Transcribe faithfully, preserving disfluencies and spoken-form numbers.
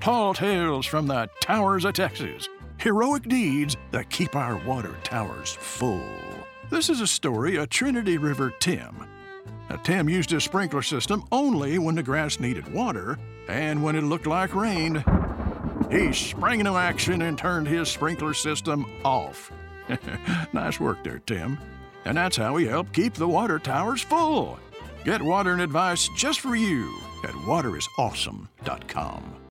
Paul tales from the towers of Texas. Heroic deeds that keep our water towers full. This is a story of Trinity River Tim. Now, Tim used his sprinkler system only when the grass needed water and when it looked like rain. He sprang into action and turned his sprinkler system off. Nice work there, Tim. And that's how he helped keep the water towers full. Get water and advice just for you at water is awesome dot com.